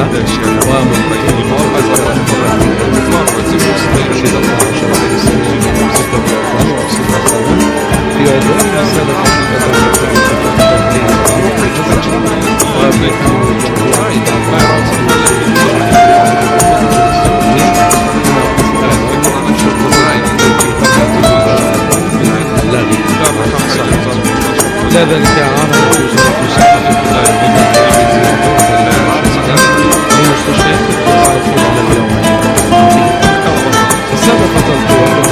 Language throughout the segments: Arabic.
لا ذلك عامل وزارة الصحة في المستشفيات تتوقع خلال اليومين. سبقت القوات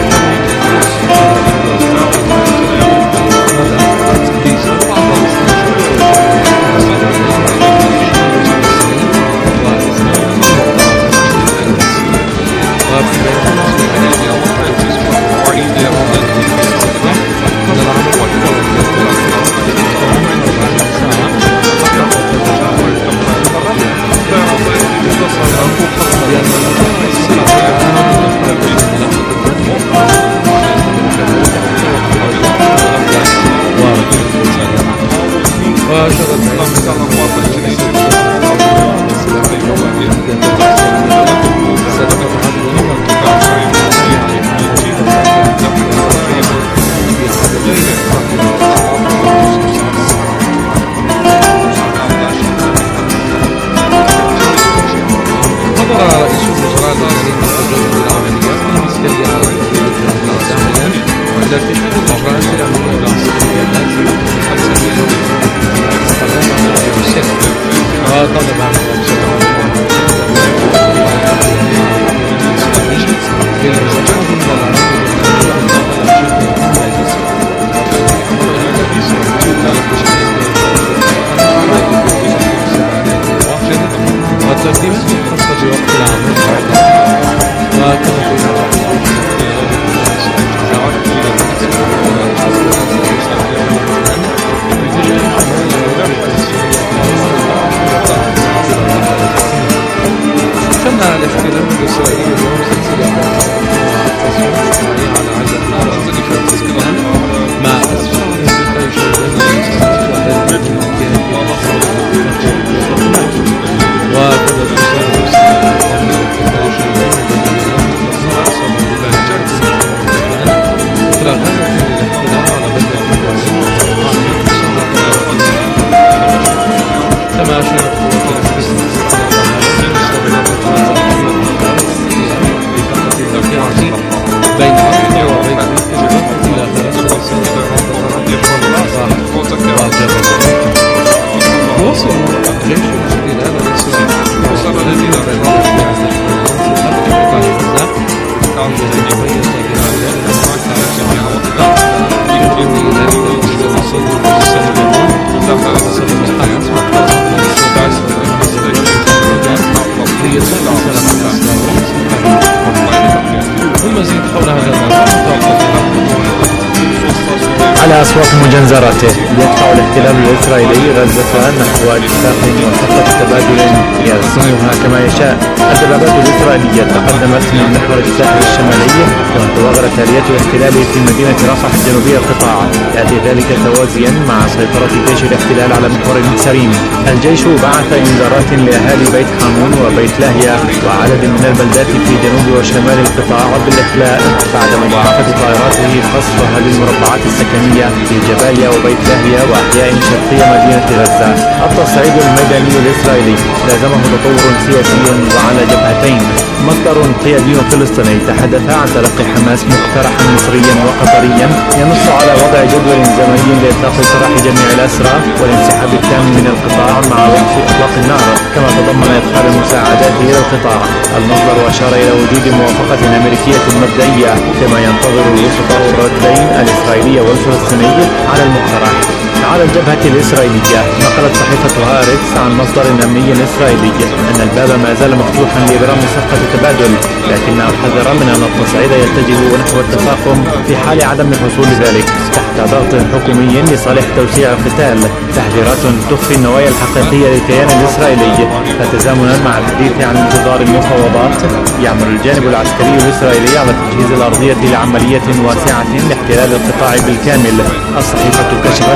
على أصوات مجنزرته يدفع الاحتلال الإسرائيلي غزة نحو اتفاق وخطة تبادل يرسمها كما يشاء. الدبابات الإسرائيلية تقدمت من محور الساحل الشمالي كما تضاغرت آليات الاحتلال في مدينة رفح الجنوبية القطاع. يأتي ذلك توازيا مع سيطرة جيش الاحتلال على محور سريم. الجيش بعث إنذارات لأهالي بيت حانون وبيت لاهيا وعدد من البلدات في جنوب وشمال القطاع بالإخلاء بعد مضاعفة طائراته قصفها للمربعات السكنية في جباليا وبيت لاهيا وأحياء شرقية مدينة غزة. التصعيد الميداني الإسرائيلي لازمه تطور سياسي وعلى جبهتين. مصدر قيادي فلسطيني تحدث عن تلقي حماس مقترحا مصريا وقطريا ينص على وضع جدول زمني لإطلاق سراح جميع الأسرى والانسحاب التام من القطاع مع وقف إطلاق النار، كما تضمن إدخال المساعدات إلى القطاع. المصدر أشار إلى وجود موافقة أمريكية مبدئية كما ينتظر الوسطاء الردين الإسرائيلي والفلسطيني على المقترح. على الجبهة الإسرائيلية نقلت صحيفة هارتس عن مصدر أمني إسرائيلي أن الباب ما زال مفتوحا لإبرام صفقة تبادل، لكنه حذر من أن التصعيد يتجه نحو التفاقم في حال عدم حصول ذلك تحت ضغط حكومي لصالح توسيع القتال. تحذيرات تخفي النوايا الحقيقية للكيان الإسرائيلي. فتزامنا مع الحديث عن انتظار المفاوضات يعمل الجانب العسكري الإسرائيلي على تجهيز الأرضية لعملية واسعة لاحتلال القطاع بالكامل. الصحيفة كشفت عن أن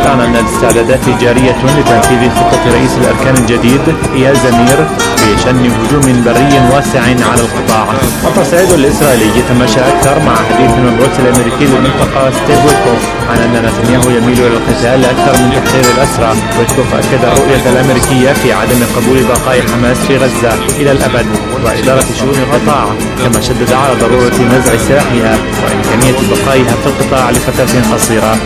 الاستعدادات جارية لتنفيذ خطة رئيس الأركان الجديد إيال زمير بشن هجوم بري واسع على القطاع. التصعيد الإسرائيلي يتماشى أكثر مع حديث المبعوث الأمريكي للمنطقة ستيف ويتكوف عن أن نتنياهو يميل إلى القتال أكثر من تحرير الأسرى. ويتكوف أكد الرؤية الأمريكية في عدم قبول بقاء حماس في غزة إلى الأبد وإدارة شؤون القطاع، كما شدد على ضرورة نزع سلاحها وإمكانية بقائها في القطاع لفترة قصيرة.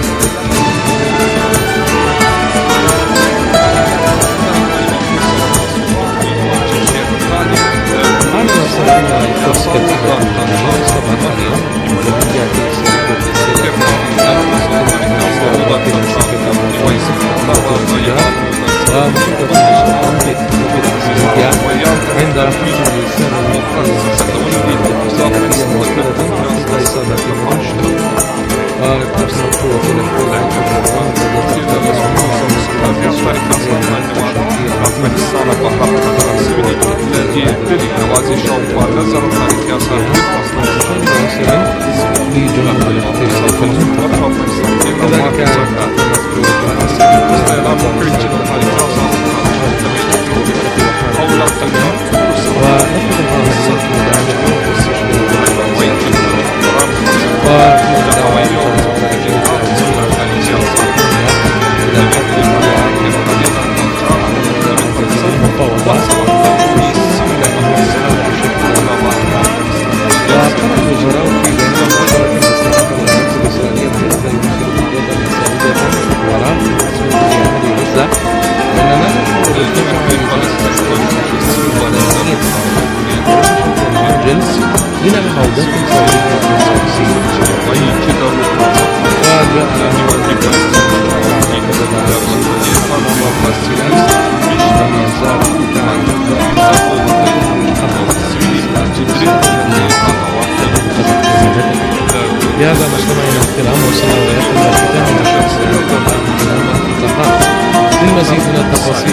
بهذا مجتمعنا الكرام وصلنا إلى ختام للمزيد من التفاصيل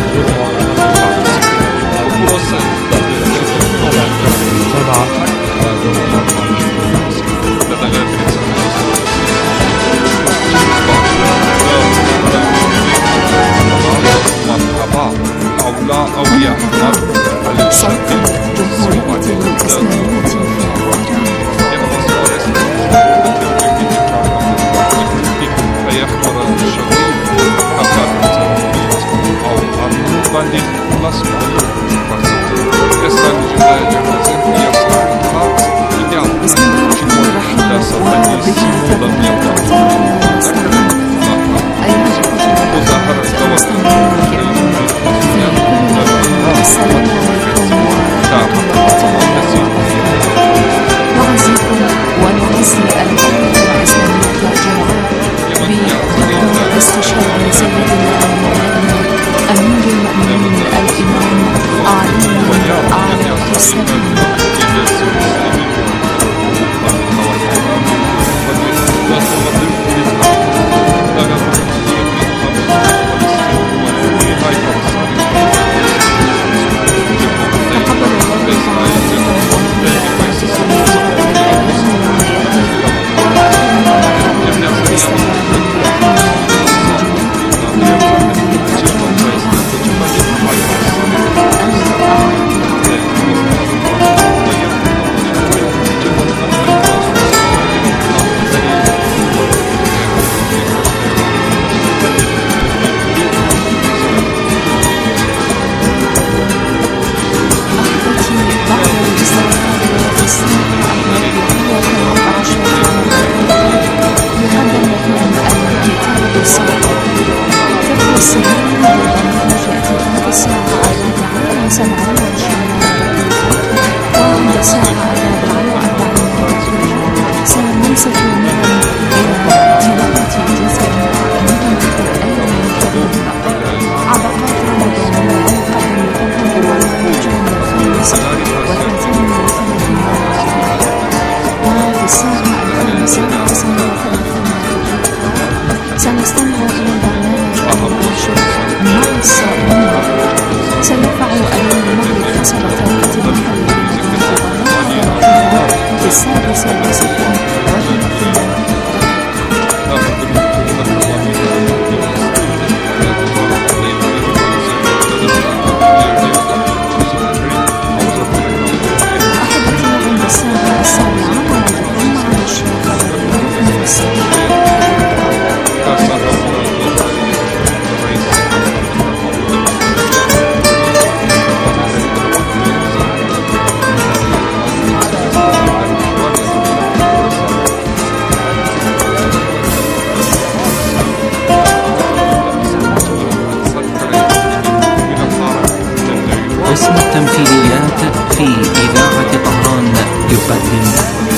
التمثيليات في إذاعة طهران يقدم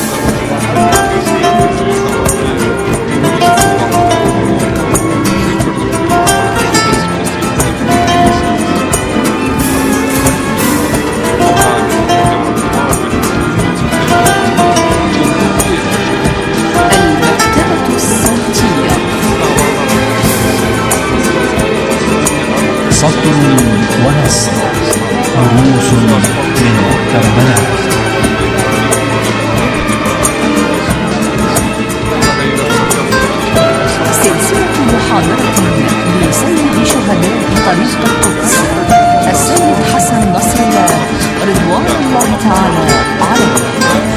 المكتبة الصوتية. سطر ونصر، دروس من كربلاء. سلسلة محاضرة لسيد شهداء طريق القدس السيد حسن نصر الله رضوان الله تعالى عليه.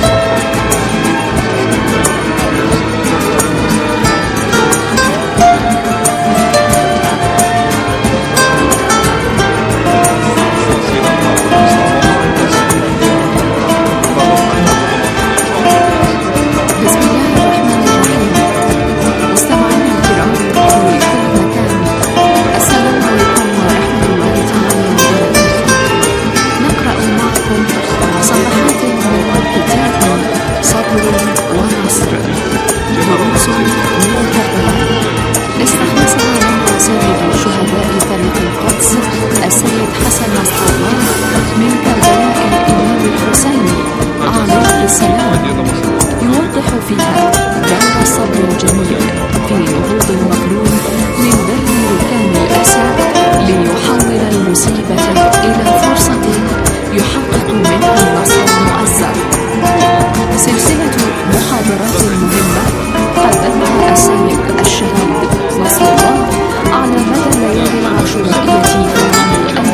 السيد حسن نصر الله من كربلاء الإمام الحسين عليه السلام، يوضح فيها دور الصبر الجميل في نهوض المظلوم من بين ركام الأسى ليحول المصيبة إلى فرصة يحقق منها النصر المؤزر. سلسلة محاضرات مهمة قدمها السيد الشهيد نصر الله على مدى الليالي العاشورائية في عام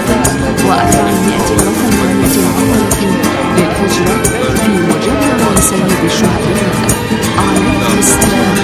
1438 للهجرة في مجمع سيد الشهداء عليه السلام.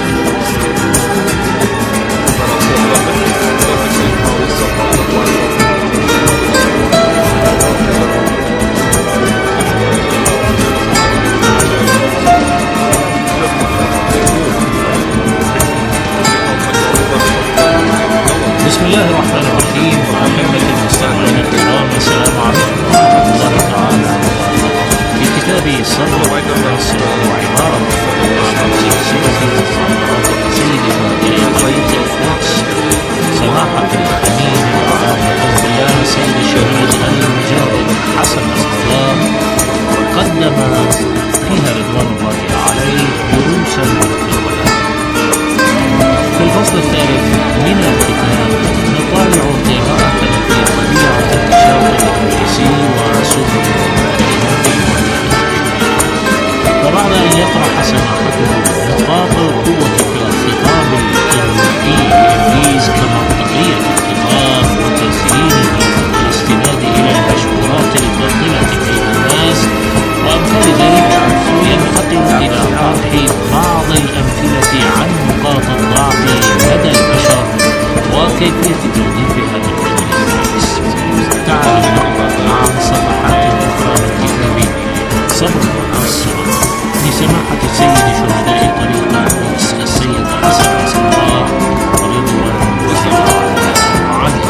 بسم الله الرحمن الرحيم. أحبة المستمعين الكرام، السلام عليكم ورحمة الله تعالى. في كتاب صبر ونصر وعبارة سلسلة محاضرات سيد شهداء طريق القدس سماحة الأمين العام بالله سيد الشهيد المجاهد حسن نصر الله قدم فيها رضوان الله عليه دروسا متنوعة. في الفصل الثالث من الكتاب نطالع قراءة في طبيعة التشاور الإنجليزي وسبل الكلمات. فبعد أن يطرح سماحته نقاط القوة في الخطاب الإنجليزي لإبليس كمنطقية الخطاب وتزيينه والاستناد إلى المشهورات الباطلة في الناس وأمثال ذلك، ينتقل إلى طرح بعض الأمثلة عن نقاط الضعف لدى البشر وكيفية توظيفها من أجل الناس. تعالوا نقرأ عن صفحات أخرى من كتاب صبر ونصر لسماحة سيد شهداء طريق القدس السيد حسن نصر الله رضوان الله عنه.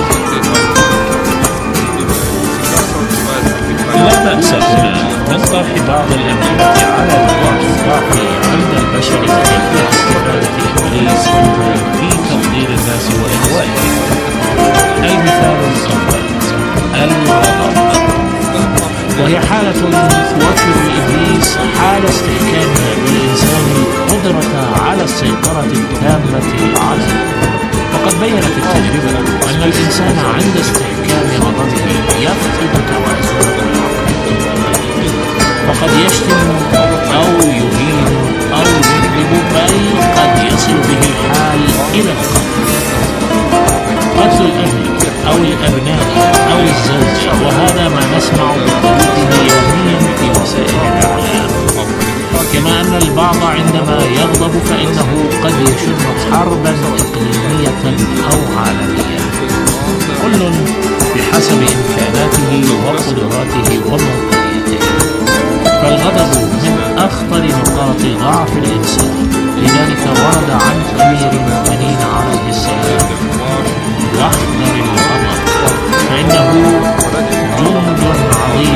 لا بأس من طرح بعض الأمثلة على نقاط الضعف عند البشر وكيفية استفادة إبليس منها في تفضيل الناس وإغوائهم. المثال الأول الغضب، وهي حالة توفر لإبليس حال استحكامها بالإنسان القدرة على السيطرة التامة عليه. وقد بيّنت التجربة أن الإنسان عند استحكام غضبه يفقد توازنه، فقد يشتم أو يهين أو يكذب، بل قد يصل به الحال إلى القتل. قتل الأهل أو الأبناء أو الزوج، وهذا ما نسمع بطريقه يوميا في وسائل الإعلام. كما أن البعض عندما يغضب فإنه قد يشن حربا إقليمية أو عالمية، كل بحسب إمكاناته وقدراته وموقعيته. فالغضب من أخطر نقاط ضعف الإنسان، لذلك ورد عن أمير المؤمنين عليه السلام: واحذر الغضب فإنه جند عظيم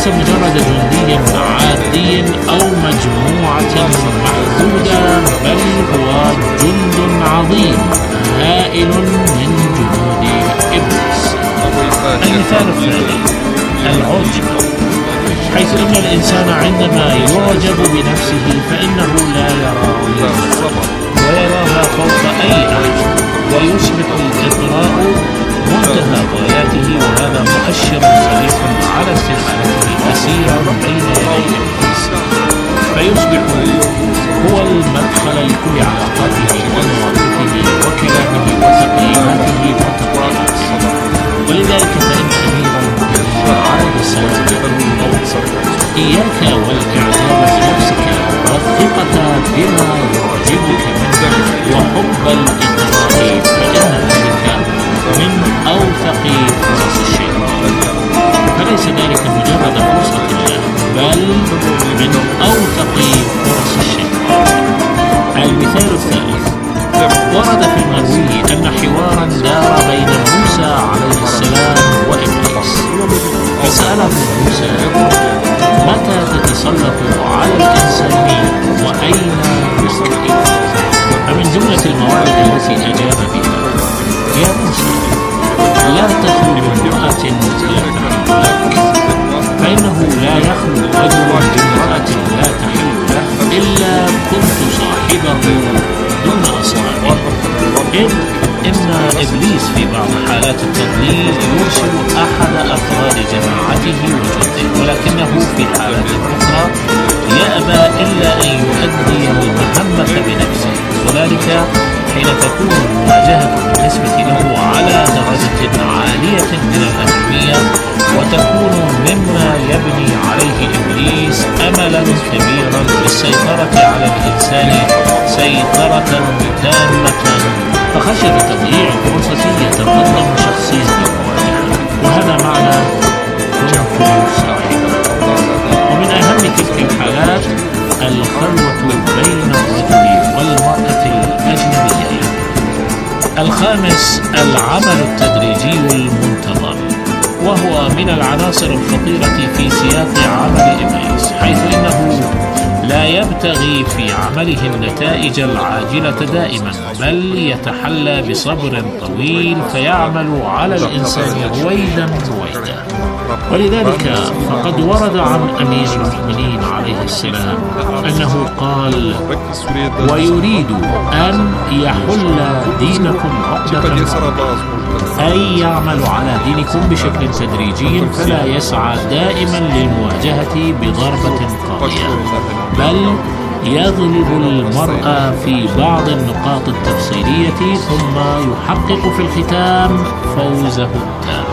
ليس مجرد جندي عادي أو مجموعة محدودة، بل هو جند عظيم هائل من جنود إبليس. المثال الثاني العجب، حيث إن الإنسان عندما يعجب بنفسه فإنه لا يرى ويراها فوق أي أحد، ويصبح الإطراء منتهى غاياته، وهذا مؤشر صريح على استحالته أسيرا بين يدي إبليس، فيصبح هو المدخل لكل علاقاته ومواقفه وكلامه وتقييماته والتقريرات. ولذلك فإن أمير المؤمنين عليه السلام يقول: إياك والإعجاب بنفسك والثقة بما يعجبك منك وحب الإطراء، فإن ذلك من أوثق فرص الشيطان. فليس ذلك مجرد فرصة له، بل من أوثق فرص الشيطان. المثال الثالث، ورد في المروي أن حوارا دار بين موسى عليه السلام وإبليس، فسأله موسى: متى تتسلط على الإنسان وأين يستقيم؟ فمن جملة المواعظ التي أجاب بها: يا موسى، لا تخلو بامرأة لا تحل لك، فإنه لا يخلو رجل بامرأة لا تحل له إلا كنت صاحبه دون أصحابه. إذ إن إبليس في بعض حالات التضليل يرسل أحد أفراد جماعته وجنده، ولكنه في حالات أخرى يأبى إلا أن يؤدي المهمة بنفسه، وذلك حين تكون المواجهة بالنسبة له على درجة عالية من الأهمية، وتكون مما يبني عليه إبليس أملا كبيرا للسيطرة على الإنسان سيطرة تامة، فخشية تضييع الفرصة يتقدم شخصيا بالمواجهة، وهذا معنى كنت صاحبا. ومن أهم تلك الحالات الخلوة بين الرجل والمرأة الأجنبيين. الخامس العمل التدريجي المنتظم، وهو من العناصر الخطيرة في سياق عمل إبليس، حيث إنه لا يبتغي في عمله النتائج العاجلة دائما، بل يتحلى بصبر طويل فيعمل على الإنسان رويدا رويدا. ولذلك فقد ورد عن أمير المؤمنين عليه السلام أنه قال: ويريد أن يحل دينكم عقدة، أي يعمل على دينكم بشكل تدريجي، فلا يسعى دائما للمواجهة بضربة قاضية، بل يغلب المرء في بعض النقاط التفصيلية ثم يحقق في الختام فوزه التام.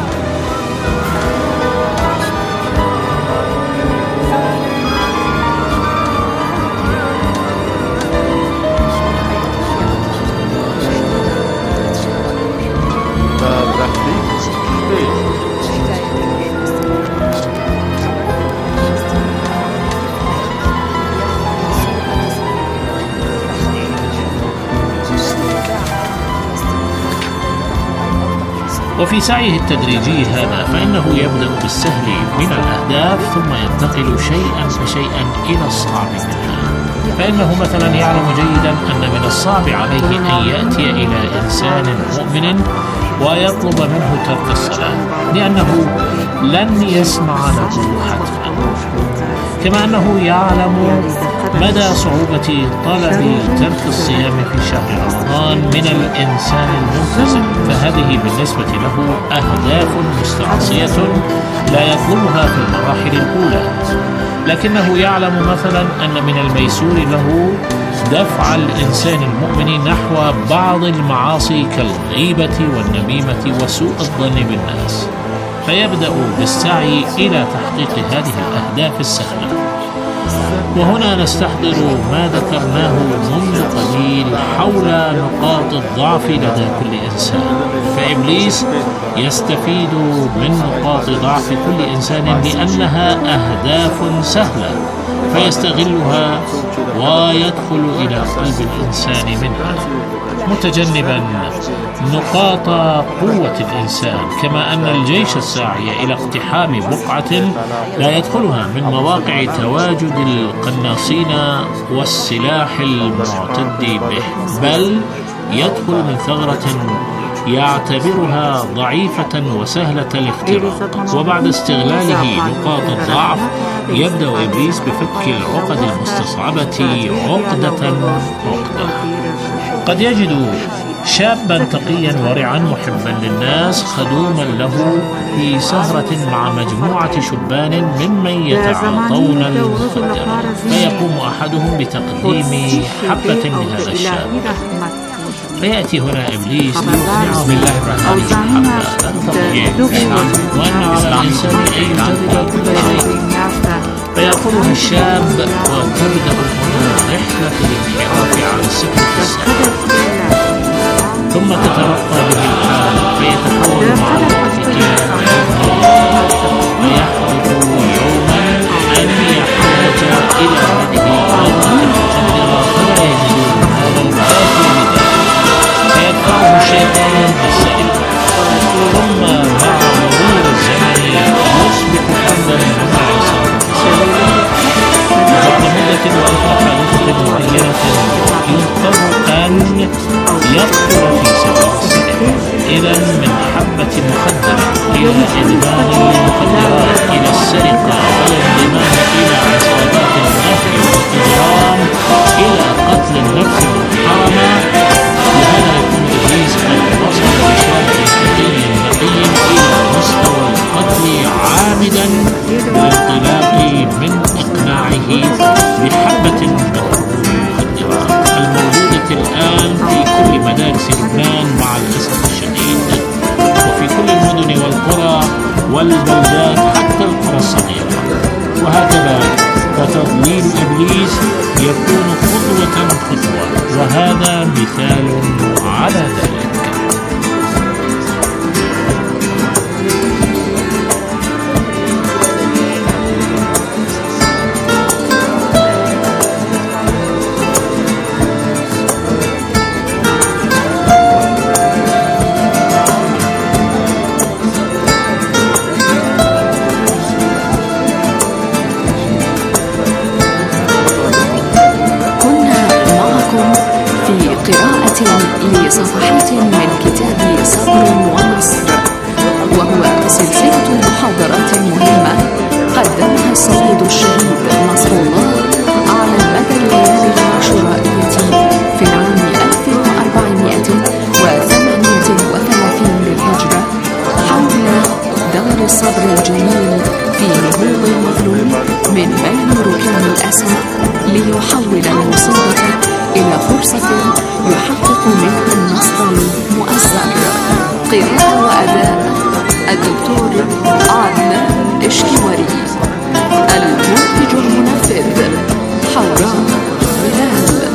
وفي سعيه التدريجي هذا فإنه يبدأ بالسهل من الأهداف ثم ينتقل شيئا فشيئا إلى الصعب منها. فإنه مثلا يعلم جيدا أن من الصعب عليه أن يأتي إلى إنسان مؤمن ويطلب منه ترك الصلاة، لأنه لن يسمع له حتما، كما أنه يعلم مدى صعوبة طلب ترك الصيام في شهر رمضان من الإنسان الملتزم، فهذه بالنسبة له أهداف مستعصية لا يطلبها في المراحل الأولى. لكنه يعلم مثلا أن من الميسور له دفع الإنسان المؤمن نحو بعض المعاصي كالغيبة والنميمة وسوء الظن بالناس، فيبدأ بالسعي إلى تحقيق هذه الأهداف السهلة. وهنا نستحضر ما ذكرناه منذ قليل حول نقاط الضعف لدى كل إنسان، فإبليس يستفيد من نقاط ضعف كل إنسان لأنها أهداف سهلة، فيستغلها ويدخل إلى قلب الإنسان منها. متجنبا نقاط قوة الإنسان، كما أن الجيش الساعي إلى اقتحام بقعة لا يدخلها من مواقع تواجد القناصين والسلاح المعتد به، بل يدخل من ثغرة يعتبرها ضعيفة وسهلة الاختراق، وبعد استغلاله نقاط الضعف يبدأ إبليس بفك العقد المستصعبة عقدة عقدة. قد يجد شابا تقيا ورعا محبا للناس خدوما له في سهرة مع مجموعة شبان ممن يتعاطون المخدرات، فيقوم أحدهم بتقديم حبة لهذا الشاب، فيأتي هنا إبليس ليقنعه بالله الرحمن وأن على الإنسان أن يجرب كل شيء، فيأخذها الشاب وتبدأ هنا رحلة الانحراف عن السكة السابقة، ثم تترقى به الحال فيتحول مع الوقت إلى ويحدث يوما أن يحتاج إلى هذه المخدرة فلا يجدون هذا الباقي بذلك، فيدفعه الشيطان بالسائل، ثم مع مرور الزمن يصبح حظا مع عصابة السائل، وبعد مدة وأخرى حادثة معينة يضطر أن يدخل في سبيل السلاح، إذا من حبة مخدرة إلى إدمان للمخدرات إلى السرقة والانضمام إلى عصابات النهب والإجرام إلى قتل النفس المحرمة. لهذا يكون إبليس قد وصل بشاب تقي نقي إلى مستوى القتل عامدا للانطلاق من إقناعه بحبة من المخدرات الموجودة الآن في كل مدارس لبنان مع الأسف الشديد، وفي كل المدن والقرى والبلدات حتى القرى الصغيرة. وهكذا فتضليل إبليس يكون خطوة، وهذا مثال على ذلك. لصفحات من كتاب صبر ونصر، وهو سلسلة محاضرات مهمة قدمها السيد الشهيد نصر الله على مدى الليالي العاشورائية في العام 1438 للهجرة حول دار الصبر الجميل في نهوض المظلوم من بين ركام الأسد ليحول المصيبة إلى فرصة يحقق منها النصر المؤزر. قراءة وأداء الدكتور عدنان إشكيوري، المنتج المنفذ حوراء بلال.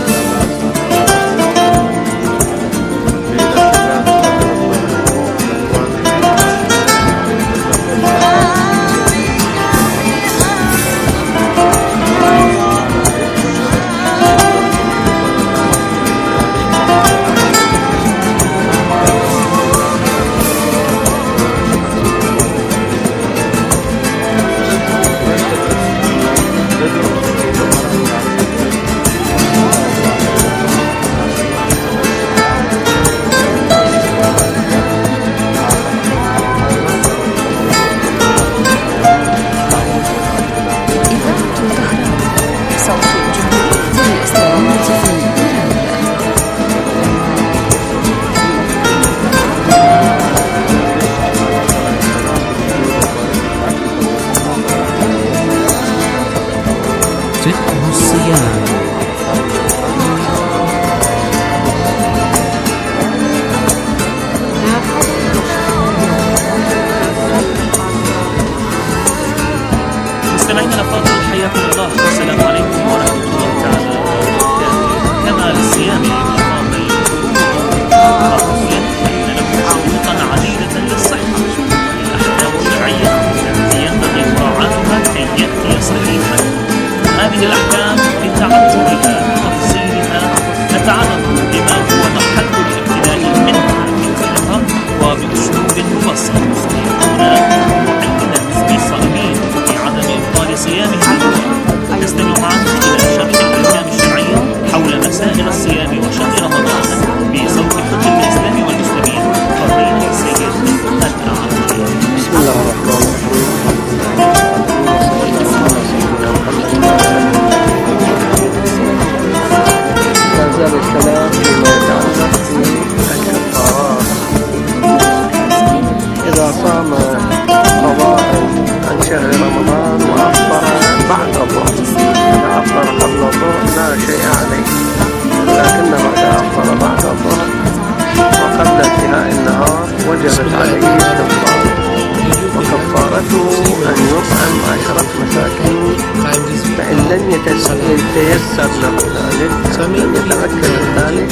قضاء عن شهر رمضان وأفطر بعد الظهر. إذا أفطر قبل الظهر لا شيء عليه، لكنه إذا أفطر بعد الظهر وقبل انتهاء النهار وجبت عليه الكفارة، وكفارته أن يطعم 10 مساكين، فإن لم يتيسر له ذلك، لم يتمكن ذلك،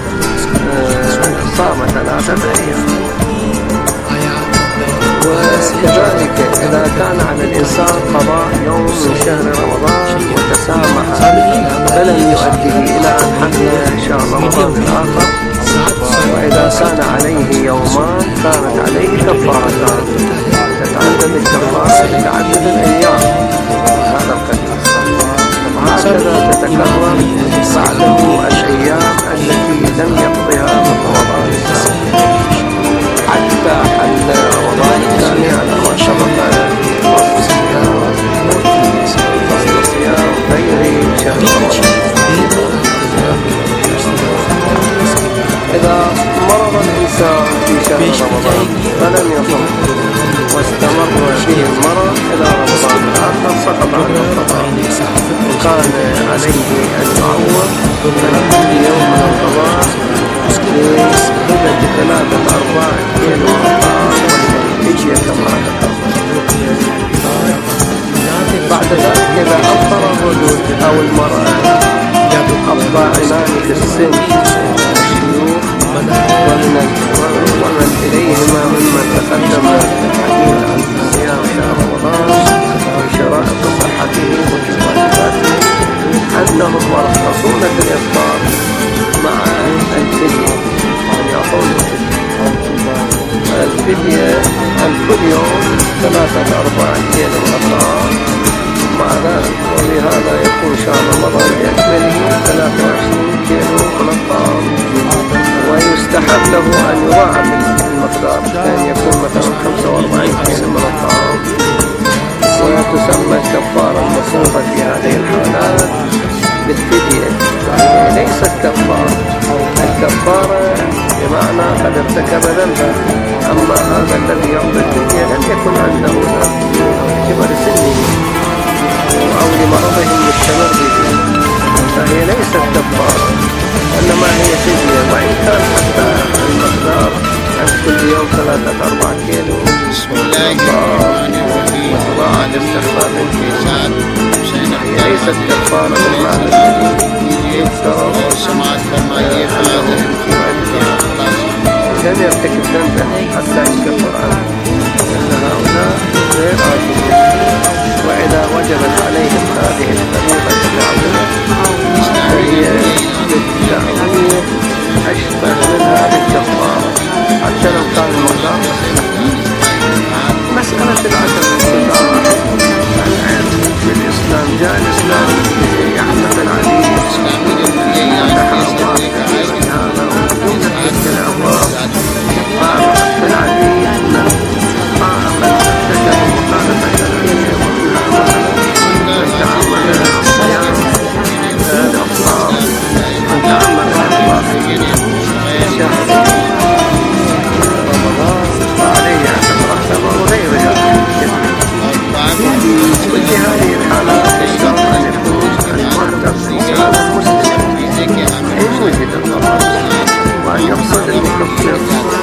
صام 3 أيام. وكذلك إذا كان على الإنسان قضاء يوم من شهر رمضان وتسامح فلم يؤديه إلى أن حل شهر رمضان الآخر، وإذا كان عليه يومان كانت عليه كفارتان، تتعدد الكفارة لتعدد الأيام، هذا القدر. وهكذا تتكرر بعده الأيام التي لم يقضها من رمضان الثاني حتى حل رمضان الثاني على ما سبق فصل الصيام غير شهر رمضان. إذا مرض الإنسان في شهر رمضان فلم يصم واستمر به المرض إلى رمضان الآخر سقط عنه القضاء، وكان عليه أن يعوض عن كل يوم من القضاء بهدة 3-4 كيلو مطعام والفدية كما تقدم. بعد ذلك إذا أفطر الرجل أو المرأة الضاعنان في السن الشيوخ ومن إليهما ممن تقدم الحديث عن صيام شهر رمضان وشرائط صحته وواجباته أنهم مرخصون في الإفطار مع الفدية، يعني يعطون الفدية كل يوم 3-4 كيلو مطعام مع ذلك، ولهذا يكون شهر رمضان بأكمله 23 كيلو من الطعام. ويستحب له أن يضاعف المقدار، كان يكون مثلا 45 كيلو من الطعام. وتسمى الكفارة المفروضة في هذه الحالات بالفدية، يعني ليست كفارة. الكفارة بمعنى قد ارتكب ذنبا، أما هذا الذي يعطي الفدية لم يكن عنده ذنب كبر سنه أو لمرضه المستمر به، فهي ليست كفارة، إنما هي فدية. وإن كان حتى المقدار عن كل يوم 3-4 كيلو وطباعة الاستخفاف الإنسان، هي ليست كفارة بالمعنى الذي يفترض لم يرتكب ذنبا حتى يكفر عنه، لأن هؤلاء غير آثمين. وإذا وجبت عليهم هذه الفريضة العظيمة فهي بالتعويض أشبه من هذه الكفارة حتى لو كان المقدار مسألة العشر استطاعة. العلم في الإسلام جاء الإسلام يحمل عليه فتح الله في هذا وجملة تلك الأبواب في العديد من من ارتكب مخالفة شرعية، ومنها من تعمد الصيام الأفطار، من تعمد الأفطار في شهر رمضان فعليه أن يترتب وغيرها. في كل هذه الحالات يشترط أن يكون المرتب إنسانا مسلما إن وجد الضرر، وأن يقصد المكفر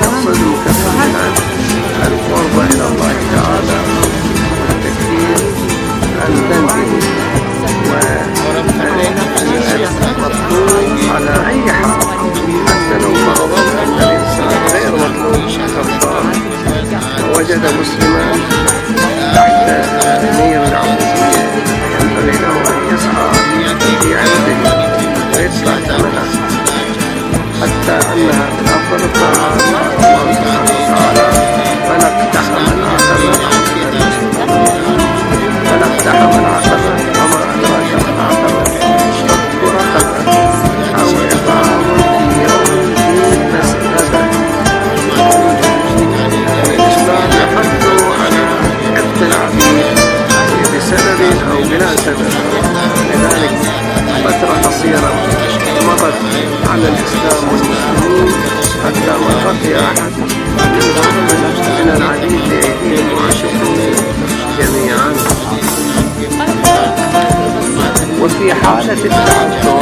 عن القرب إلى الله تعالى والتكفير عن ذنبه، والمطلوب على أي حال حتى لو فرض أن الإنسان غير مطلوب كفار وجد مسلما تحت نير العبودية ينبغي له أن يسعى في عبده ويدفع ثمنها، حتى أنها من أفضل الطاعات مع الله سبحانه وتعالى. فنقتحم العقبة وما أدراك ما العقبة، فك رقبة أو إطعام في يوم ذي مسغبة. الإسلام يحث على حالة التعذر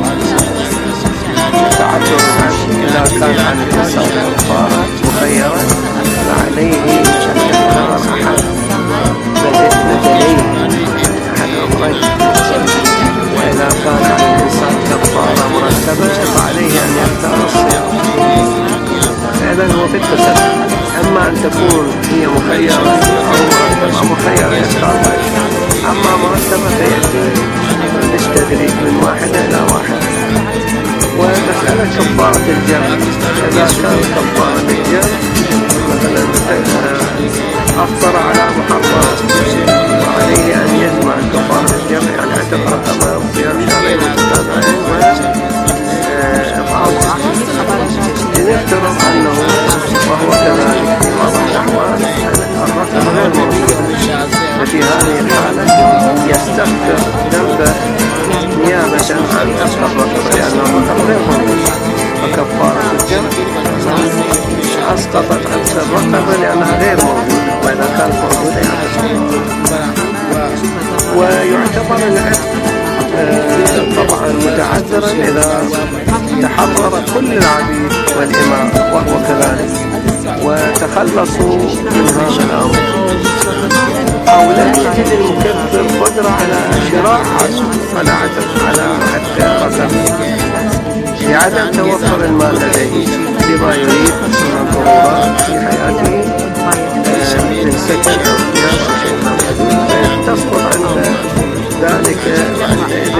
إذا كان عن الإنسان كفارة مخيرة فعليه أن يختار أحد بدليه أحد أمرين، وإذا كان عن الإنسان كفارة مرتبة فعليه أن يختار الصيام. فإذا هو في التسلسل، أما أن تكون هي مخيرة أو مرتبة مخيرة يختار واحد، أما مرتبة فيأتي بالتدريج من واحدة إلى واحدة. ومسألة كفارة الجمع، إذا كان كفارة الجمع مثلا أفطر على محرم وعليه أن يجمع كفارة الجمع، يعني اعتق رقبة وصيام شهرين متتابعين وإطعام لنفترض أنه وهو كذلك في بعض الأحوال الرقبة غير موجودة، ففي هذه الحالة يستغفر ذنبه نيابة عن أسقط الرقبة لأن الرقبة غير موجودة، فكفارة الجمع أسقطت أنس الرقبة لأنها غير موجودة، وإذا كانت موجودة ويعتبر العتق طبعا متعذرا إذا تحرر كل العبيد والإماء وهو كذلك وتخلصوا من هذا الأمر، أو لم يجد المكفر قدرة على شراء على عتق رقبة لعدم توفر المال لديه لما يريد من الضرورات في حياته من سكن أو ثياب أو شيء من هذا، تسقط عند ذلك عندئذ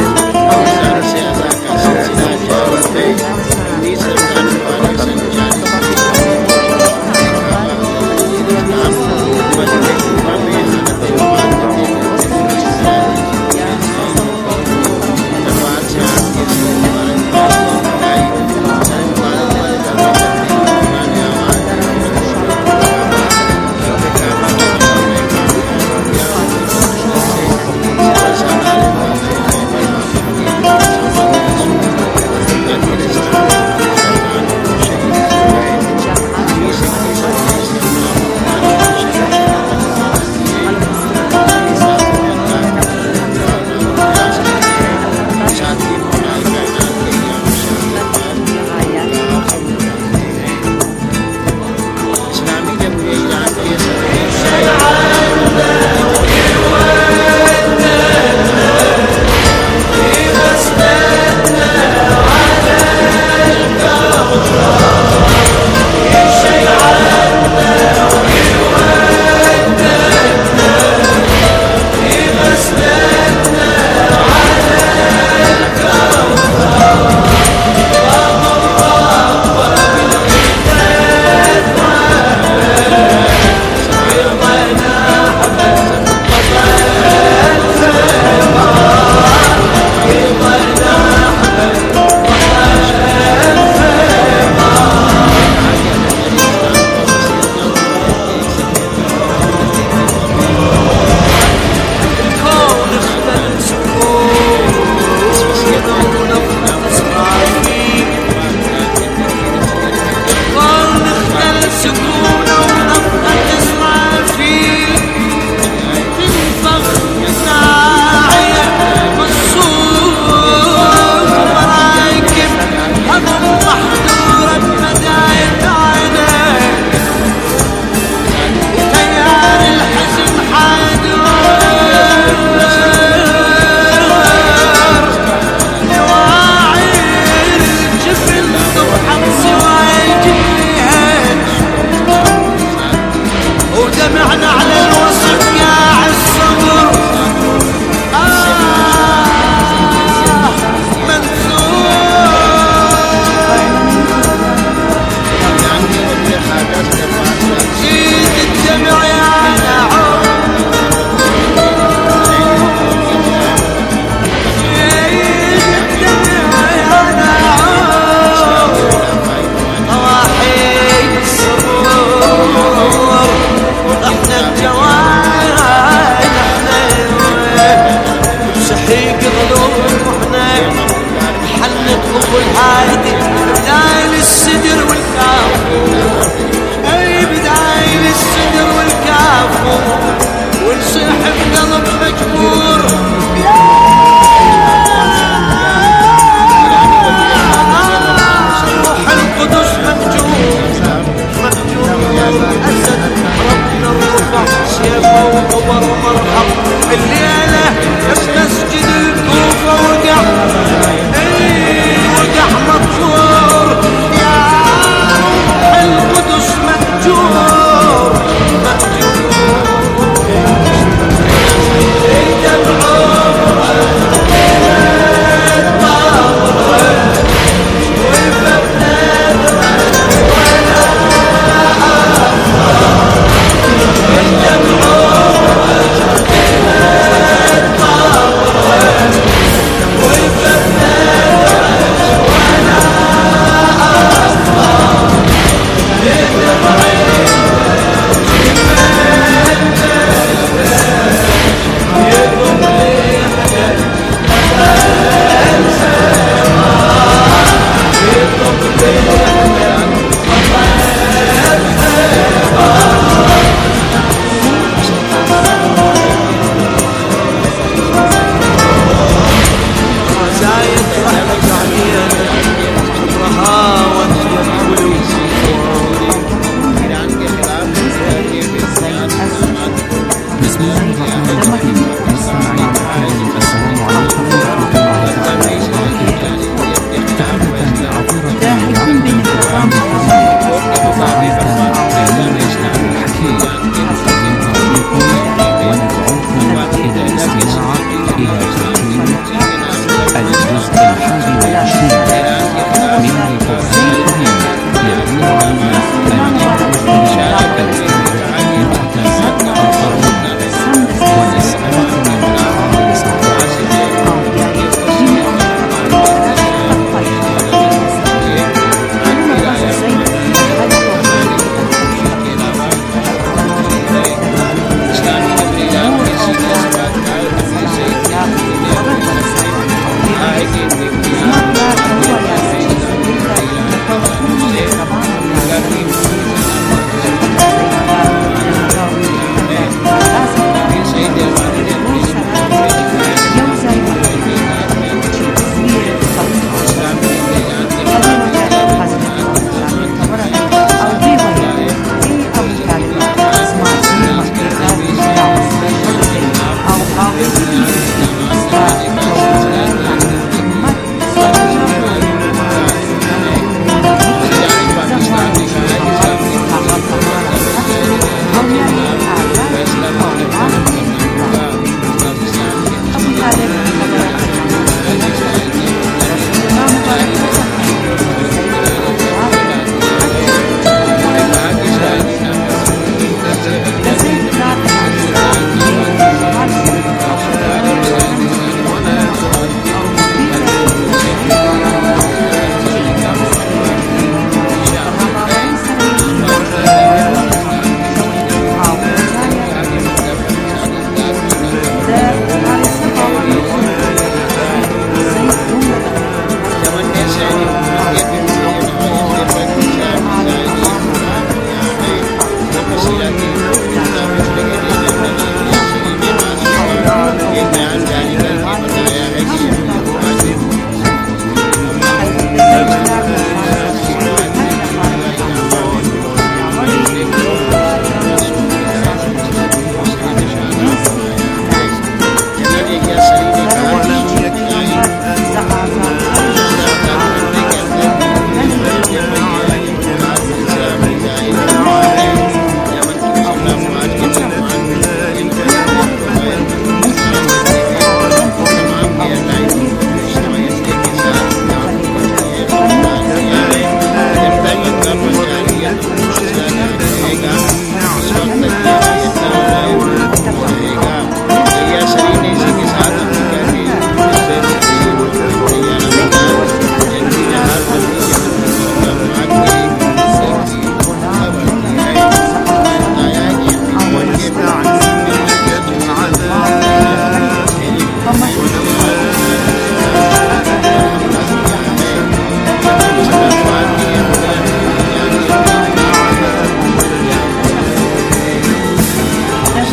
احنا الجواب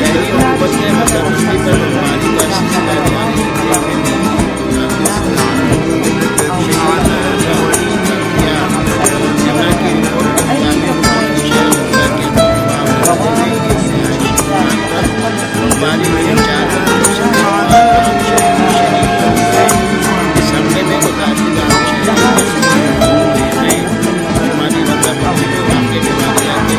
شہری حکومت نے مذہبی پر بمباری کا سلسلہ جاری کیا جمعہ کی رپورٹ کے مطابق بمباری میں 4 اس حملے میں متعدد شمالی مطلب واقع کے واقعات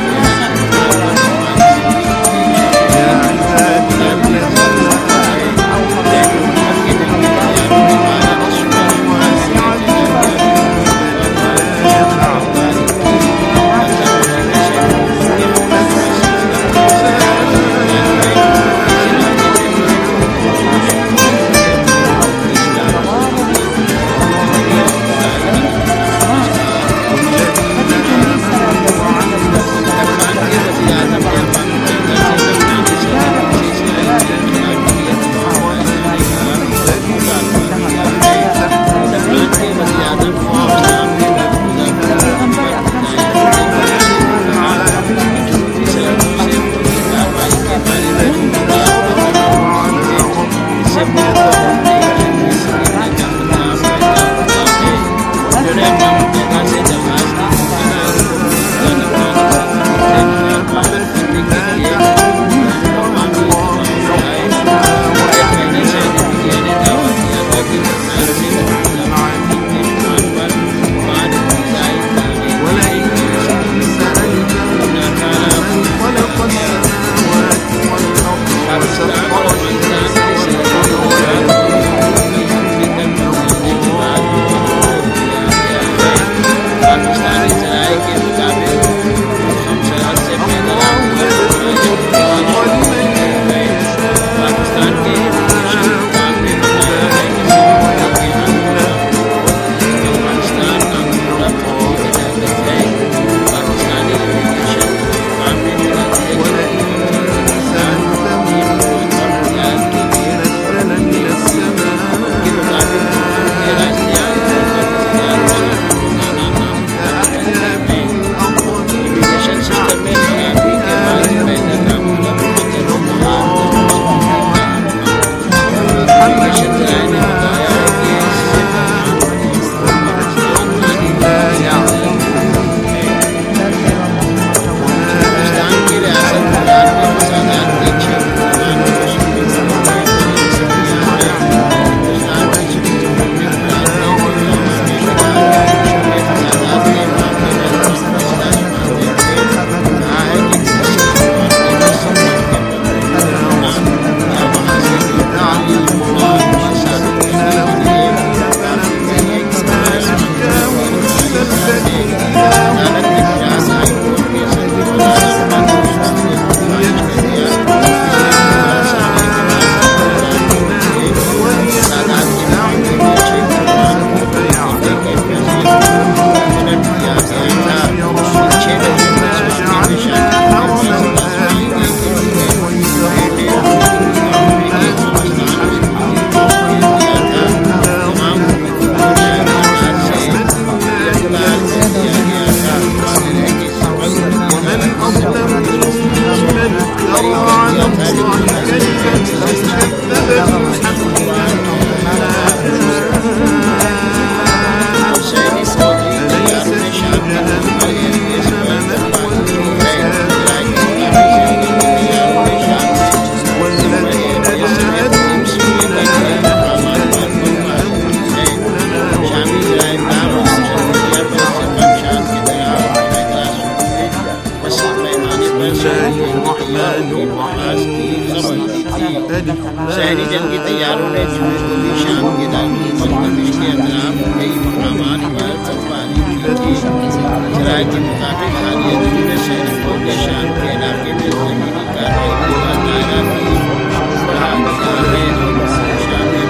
شہری جنگی طیاروں نے جنوبی شام کے دارالحکومت دمشق کے اطراف کئی مقامات پر بمباری کی تھی۔ ذرائع کے مطابق حالیہ دنوں میں شہری فوج نے شام کے علاقے میں زمینی کارروائی کا دائرہ بھی بڑھا دیا ہے اور شام میں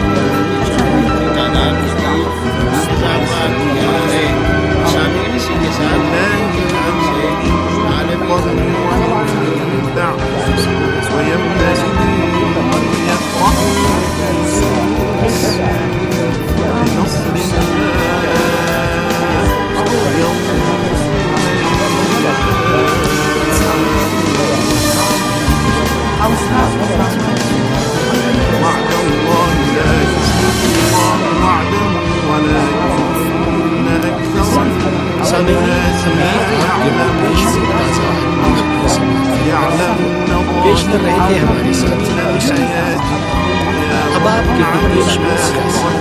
کی تعداد کے لیے اضافہ کیا ہے۔ شامل اسی کے ساتھ پیش کر رہے تھے ہمارے ساتھ. اب آپ گردوپیش میں سیاسی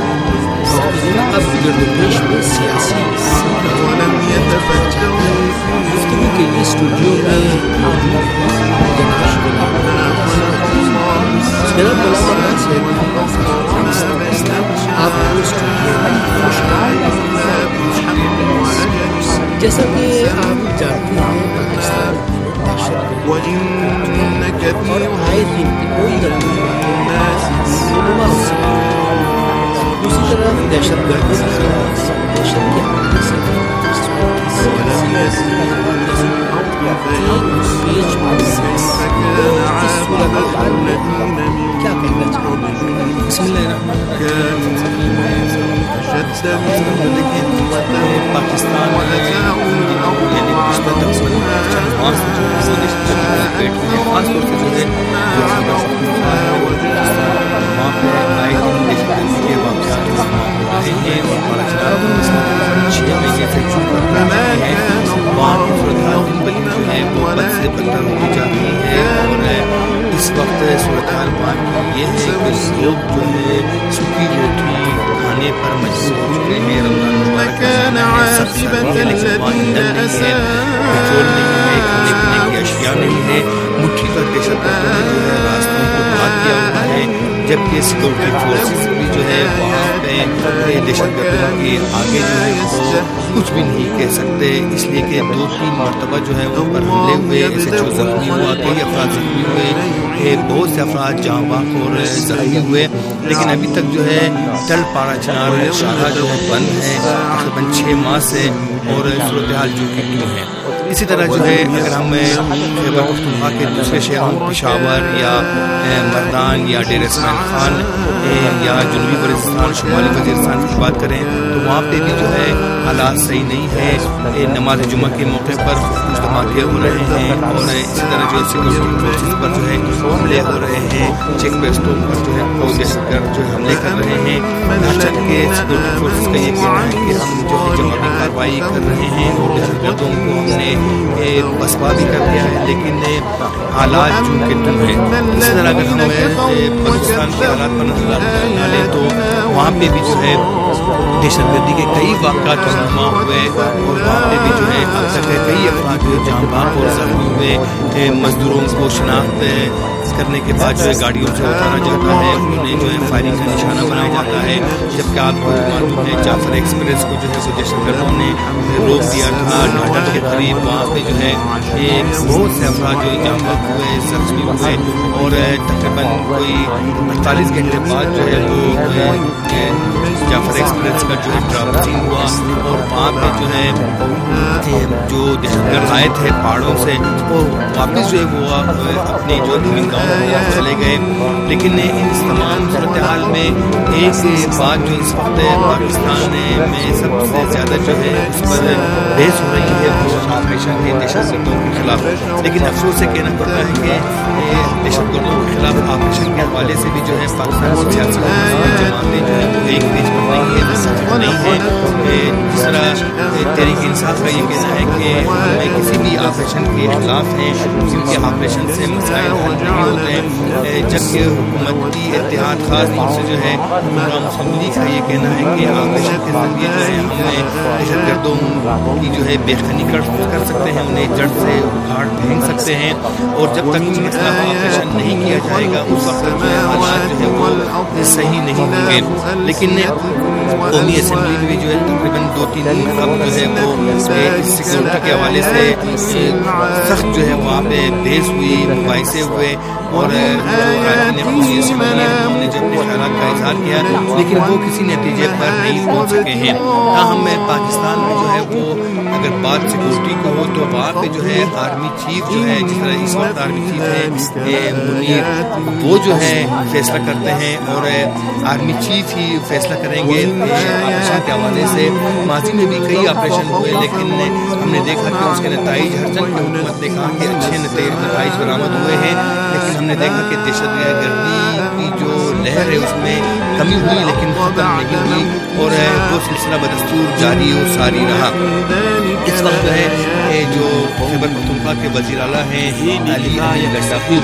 گفتگو کے لیے اسٹوڈیو میں جناب غلام احمد صاحب آپ کو اسٹوڈیو میں خوش آمدید. جیسا کہ آپ جانتے ہیں پاکستان اور آئے دن کوئی نہ کوئی رونما ہو سکتا ہے. دوسری طرف دہشت گردی کے خلاف دہشت کے حوالے سے کیا کہنا چاہوں گا. بسم اللہ الرحمن الرحیم. پاکستان یعنی گزشتہ تقریباً چند ماہ سے خاص طور سے جو ہے وہاں پہ آئے دن دیش گردی کے واقعات رہے ہیں اور ہمارا 6 مہینے سے شروع کر رہے ہیں. وہاں کی صورتحال دن بدن جو ہے وہ بد سے بدتر ہوتی جا رہی ہے اور اس وقت صورتحال وہاں کی یہ ہے کہ لوگ جو ہے سوکھی روٹی کھانے پر مجبور ہو چکے ہیں. رمضان سب سے لیکن وہاں ایندھن نہیں ہے, پیٹرول نہیں ہے, کھانے پینے کی اشیاء نہیں ہے. مٹھی پر دہشت گردوں نے جو ہے راستوں کو بلاک کیا ہوا ہے, جبکہ سیکورٹی فورسز بھی جو ہے وہاں پہ دہشت گردوں کے آگے جو ہے وہ کچھ بھی نہیں کہہ سکتے, اس لیے کہ 2-3 مرتبہ جو ہے ان پر حملے ہوئے, SHO زخمی ہوا, کئی افراد زخمی ہوئے, بہت سے افراد جاں باق اور زخمی ہوئے. لیکن ابھی تک جو ہے ٹل پارا چنار شاہراہ جو ہے بند ہے تقریباً 6 ماہ سے, اور صورتحال جو کہ کیوں ہے. اسی طرح جو ہے اگر ہم خیبر پختونخوا کے دوسرے شہروں پشاور یا مردان یا ڈیرہ اسماعیل خان یا جنوبی وزیرستان شمالی وزیرستان کی بات کریں تو وہاں پہ بھی جو ہے حالات صحیح نہیں ہے. نماز جمعہ کے موقع پر کچھ دھماکے ہو رہے ہیں اور اسی طرح جو سیکورٹی فورسز پر جو ہے حملے ہو رہے ہیں, چیک پوسٹوں پر جو ہے دہشت گرد جو ہے حملے کر رہے ہیں. حالانکہ سیکورٹی فورسز کا یہ کہنا ہے کہ ہم جو ہے جماعتی کارروائی کر رہے ہیں اور دہشت گردوں کو ہم نے بسپا بھی کر دیا ہے, لیکن حالات چونکہ تم ہیں. اسی طرح اگر ہم پاکستان کے حالات پر نظر ڈالیں تو وہاں پہ بھی جو ہے دہشت گردی کے کئی واقعات رونما ہوئے اور وہاں پہ بھی جو ہے اب تک کئی افراد جو جاں باق اور زخمی ہوئے. مزدوروں کو شناخت کرنے کے بعد جو ہے گاڑیوں سے اتارا جاتا ہے, انہیں جو ہے فائرنگ کا نشانہ بنایا جاتا ہے. جبکہ آپ کو معلوم ہے جعفر ایکسپریس کو جو ہے وہ دہشت گردوں نے روک دیا تھا ڈھاٹن کے قریب. وہاں پہ جو ہے بہت سے افراد جو جاں باق ہوئے, زخمی ہوئے اور تقریباً کوئی 48 گھنٹے بعد جو ہے وہ جعفر ایکسپریس کا جو ہے ٹراپسنگ ہوا اور وہاں پہ جو ہے جو دہشت گرد آئے تھے پہاڑوں سے وہ واپس جو ہے وہ اپنے جو گاؤں چلے گئے. لیکن اس تمام صورتحال میں ایک بات جو اس وقت پاکستان میں سب سے زیادہ جو ہے اس پر بحث ہو رہی ہے وہ آپریشن ہے دہشت گردوں کے خلاف. لیکن افسوس سے کہنا پڑتا ہے کہ دہشت گردوں کے خلاف آپریشن کے حوالے سے بھی جو ہے پاکستان سیاست جماعتیں جو ہے وہ ایک پیج پر نہیں ہے, نہیں ہے. جس طرح تحریک انصاف کا یہ کہنا ہے کہ ہمیں کسی بھی آپریشن کے خلاف ہیں کیونکہ آپریشن سے مسائل حل نہیں ہوتے ہیں, جبکہ حکومتی اتحاد خاص طور سے جو ہے عمرہ مسلم لیگ کا یہ کہنا ہے کہ آپریشن کے ذریعے جو ہے ہمیں دہشت گردوں کی جو ہے بے خنی کر سکتے ہیں, انہیں جڑ سے اکھاڑ پھینک سکتے ہیں. اور جب تک ان کے خلاف آپریشن نہیں کیا جائے گا اس وقت جو ہے حالات جو ہے وہ صحیح نہیں ہوں گے. لیکن قومی اسمبلی میں جو ہے تقریباً 2-3 دن اب جو ہے وہ سیکورٹی کے حوالے سے سخت جو ہے وہاں پہ بحث ہوئی, مباحثے ہوئے اور قومی اسمبلی نے جو اپنے خیالات کا اظہار کیا لیکن وہ کسی نتیجے پر نہیں پہنچ سکے ہیں. تاہم پاکستان میں جو ہے وہ اگر بات سیکورٹی کو ہو تو وہاں پہ جو ہے آرمی چیف جو ہے جس طرح اس وقت آرمی چیف ہے منیر, وہ جو ہے فیصلہ کرتے ہیں اور آرمی چیف ہی فیصلہ کریں گے آپریشن کے حوالے سے. ماضی میں بھی کئی آپریشن ہوئے لیکن ہم نے دیکھا کہ اس کے نتائج ہر جنگ کی حکومت نے کہا کہ اچھے نتائج برآمد ہوئے ہیں, لیکن ہم نے دیکھا کہ دہشت گردی کی جو لہر ہے اس میں کمی ہوئی لیکن ختم نہیں ہوئی اور وہ سلسلہ بدستور جاری و ساری رہا. اس وقت جو ہے جو خیبر پختونخوا کے وزیر اعلیٰ ہیں علی گنڈاپور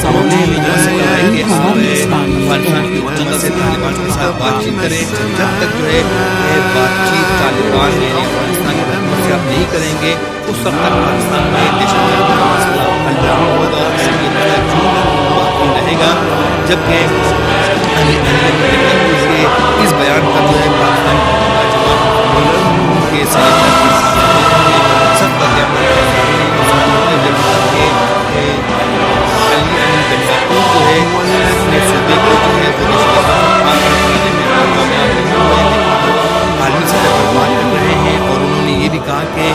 افغانستان کی حکومت سے طالبان کے ساتھ بات چیت کریں. جب تک جو ہے بات چیت طالبان یعنی افغانستان کی حکومت سے آپ نہیں کریں گے اس وقت تک پاکستان میں دہشت گردی کا مسئلہ حل نہیں ہوگا اور اس لیے باقی رہے گا. جبکہ اس بیان پر جو ہے پاکستان کے سب کا عالمی سطح پر بات کر رہے ہیں اور انہوں نے یہ بھی کہا کہ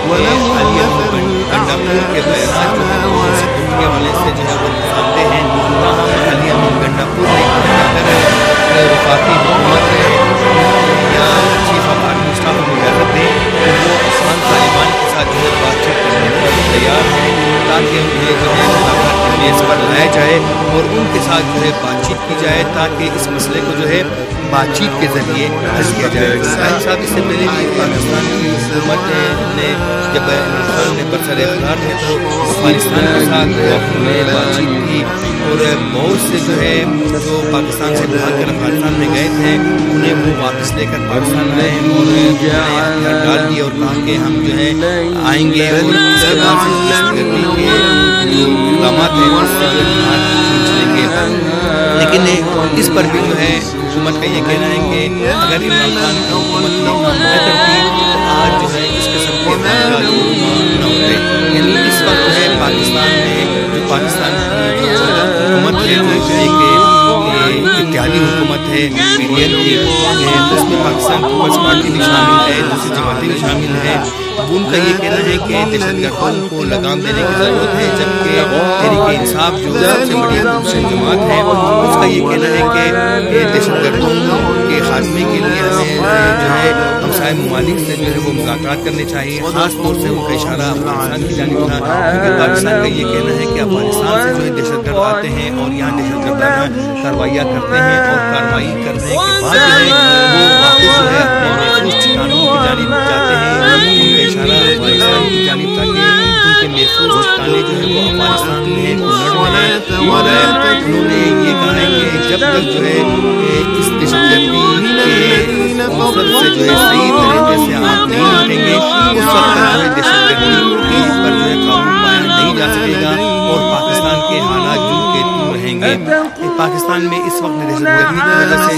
گنڈاپور کے بیانات جو ہے کے حوالے سے جو ہے وہ نقصاندہ ہیں. علی امین گنڈاپور نے اگر وفاقی حکومت یا چیف آف آرمی اسٹاف کو اجازت دیں تو وہ افغان طالبان کے ساتھ جو ہے بات چیت کرنے کو تیار ہیں تاکہ انہیں جو ہے ملاقات کے میز پر لایا جائے اور ان کے ساتھ جو ہے بات چیت کی جائے تاکہ اس مسئلے کو جو ہے بات چیت کے ذریعے حل کیا جائے. ساحل صاحب اس سے پہلے بھی پاکستان کی حکومت نے جب ہندوستان نے برسر اقتدار تھے تو افغانستان کے ساتھ میں بات چیت کی اور بہت سے جو ہے جو پاکستان سے بھاگ کر افغانستان میں گئے تھے انہیں وہ واپس لے کر پاکستان آئے اور ڈال دیے اور کہا کہ ہم جو ہے آئیں گے اور اس کے بعد سے جو اقدامات ہیں اس سے لیں گے. لیکن اس پر بھی جو ہے حکومت کا یہ کہنا ہے کہ اگر عمران خان کی حکومت یہ کام نہ کرتی تو آج جو ہے اس قسم کے معاملات نہ ہوتے. یعنی اس وقت جو ہے پاکستان میں جو پاکستان کی جو حکومت ہے وہ اتحادی حکومت ہے PDM کی اس میں پاکستان پیپلز پارٹی بھی شامل ہے دوسری جماعتیں بھی شامل ہیں. ان کا یہ کہنا ہے کہ دہشت گردوں کو لگام دینے کی ضرورت ہے جبکہ تحریک انصاف جو سب سے بڑی مسلم جماعت ہے اس کا یہ کہنا ہے کہ دہشت گردوں کے خاتمے کے لیے ہمیں جو ہے ہمسائے ممالک سے جو ہے وہ مذاکرات کرنے چاہیے. خاص طور سے ان کا اشارہ افغانستان کی جانب تھا کیونکہ پاکستان کا یہ کہنا ہے کہ افغانستان سے جو ہے دہشت گرد آتے ہیں اور یہاں دہشت گردانہ کارروائیاں کرتے ہیں اور کارروائی کرنے کے بعد جو ہے وہ واپس جو ہے اپنے محفوظ ٹھکانوں کی جانب جاتے ہیں. ان کا اشارہ افغانستان کی جانب تھا کہ ان کے محفوظ ٹھکانے جو ہے وہ افغانستان میں کنڑ میں اور انہوں نے یہ کہا ہے کہ جب تک جو ہے اس دہشت گردی کے عنصر سے جو ہے صحیح طریقے سے آپ نہیں اٹھیں گے اس وقت جو ہے دہشت گردی پر جو ہے قابو پایا نہیں جا سکے گا اور پاکستان کے حالات جو کے تو رہیں گے. پاکستان میں اس وقت دہشت گردی کی وجہ سے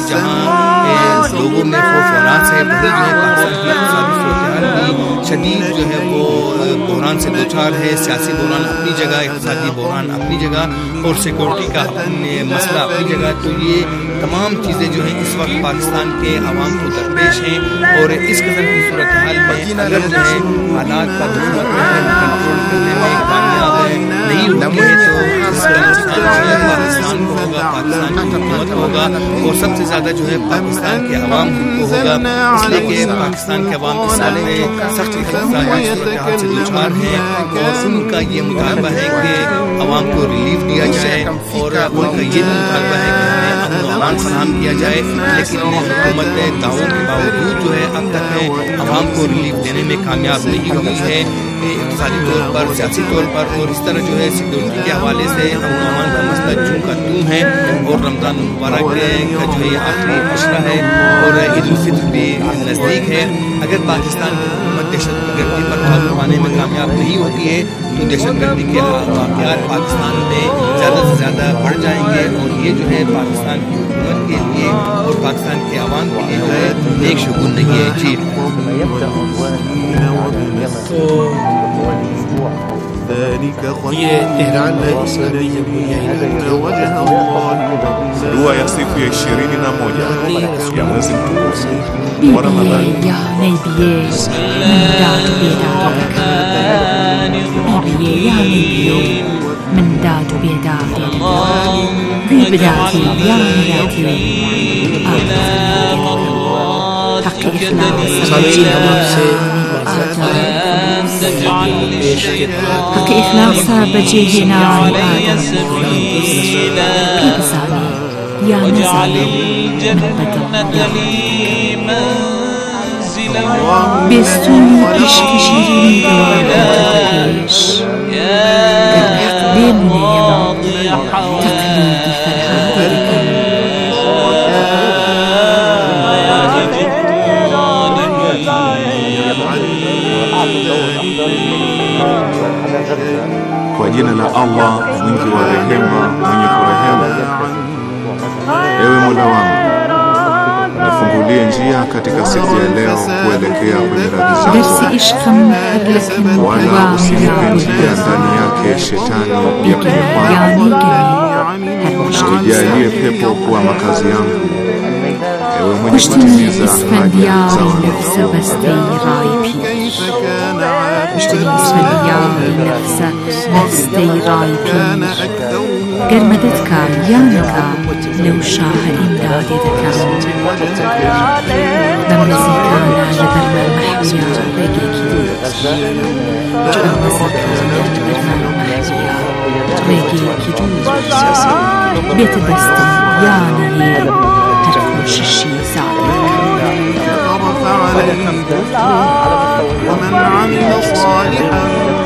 جہاں لوگوں میں خوف و رعب سے بھری جو ہے پاکستان کی اقتصادی صورتحال بھی شدید جو ہے وہ بحران سے دوچار ہے. سیاسی بحران اپنی جگہ, اقتصادی بحران اپنی جگہ اور سیکورٹی کا مسئلہ اپنی جگہ. تو یہ تمام چیزیں جو ہیں اس وقت پاکستان کے عوام کو درپیش ہیں اور اس قسم کی صورتحال میں اگر جو ہے حالات پر کنٹرول کرنے میں کامیاب نہیں ہوگی تو اس کا نقصان پاکستان کو ہوگا, پاکستان کی حکومت کو ہوگا اور سب سے زیادہ جو ہے پاکستان کے عوام کو ہوگا. اس لیے کہ پاکستان کے عوام اس سال میں سخت اقتصادی صورتحال سے دوچار ہیں اور ان کا یہ مطالبہ ہے کہ عوام کو ریلیف دیا جائے اور ان کا یہ مطالبہ ہے کہ ہمیں امن و امان فراہم کیا جائے. لیکن حکومت دعووں کے باوجود جو ہے اب تک عوام کو ریلیف دینے میں کامیاب نہیں ہوئی ہے اقتصادی طور پر, سیاسی طور پر اور اس طرح جو ہے سیکورٹی کے حوالے سے امن و امان کا مسئلہ جوں کا توں ہے. اور رمضان مبارک کا جو ہے آخری عشرہ ہے اور عید الفطر بھی نزدیک ہے. اگر پاکستان کی حکومت دہشت گردی پر قابو پانے میں کامیاب نہیں ہوتی ہے تو دہشت گردی کے واقعات پاکستان میں زیادہ سے زیادہ بڑھ جائیں گے اور یہ جو ہے پاکستان کی حکومت کے لیے اور پاکستان کے عوام کے لیے جو ہے نیک شگون نہیں ہے. جی یہ تهران اسلامی جمهورية dua ya siku ya 21 ya mwezi mtukufu wa Ramadhani. من داد بیداد گوی بداتی یا نیاتی حق اخلاص بجیهنا آدم کی بزانی يا نزل بدل بيستون عشق شيرين بوابيش بين تقليدي Kwa jina la Allah mwingi wa rehema mwenye kurehemu. Ewe Mola wangu, nifungulie njia katika siku ya leo kuelekea kwenye radhi zako, wala usinipe njia ndani yake shetani ya kunifanya. Nijalie pepo kuwa makazi yangu, ewe mwenye kutimiza haja zangu. قرمدتك يانك لو شاه إمدادي ذكام بمزيكانا لبرما محويا ريقي كدود بمزيكانا لبرما محويا ريقي كدود بيت بستم ياني هركوش الشي زادك ومن عمل صالحا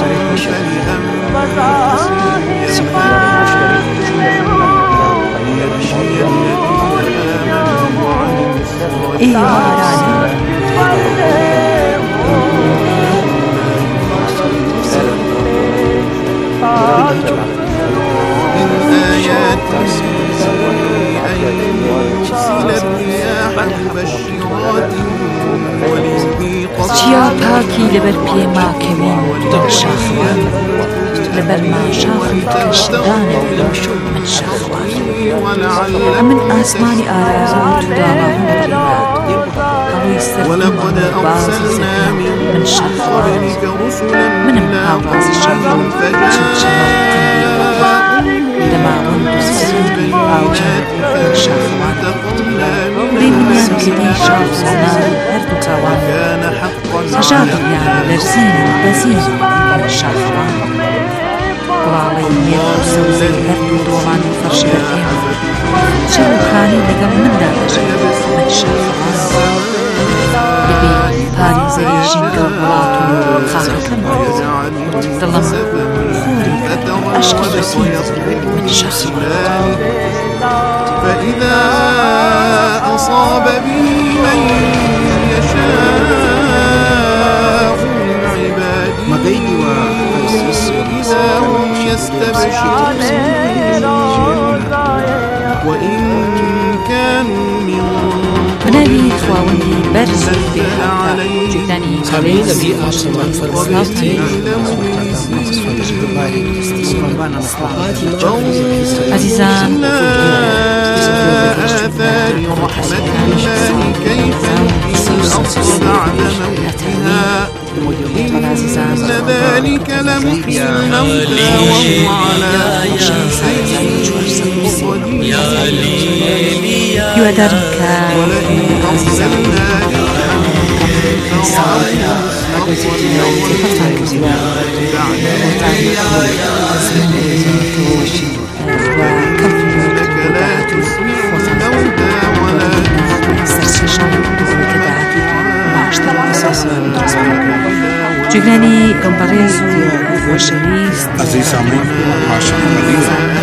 چیا پاکی لبر پیما کمین من شاخوان لبر ما شاخم کشدان من شاخوان امن آسمانی آرازو تدالاهم بلاد هوی سرکم بازی زکام من شاخوان منم آواز شاخم چنچنان لما غنت سسوری آوجان من شاخوان ريمنيان كدي شاف زمان هردو تاوان سجاد يعني لرزين بزين من شاخوان قوالي مير سوزي هردو دوان فرش بكيان شو خاني لقم من داش من شاخوان لبي باري زريجين قوالاتو خاخكم ظلم خوري أشكي بسين من شاخوان فإذا أصاب به من يشاء من عباده إذا هم يستبشرون وإن كانوا من منابي خواوندي برز بحاتا جداني قليل بي أرسل عزيزان آثار رحمة الله كيف يحيي الأرض بعد موتها إن ذلك لمحيي الموتى وهو على كل شيء قدير يودرك ولئن أرسلنا جگرانی بەڕێز و خۆشەویست عزیز سامین، ماشەڵڵا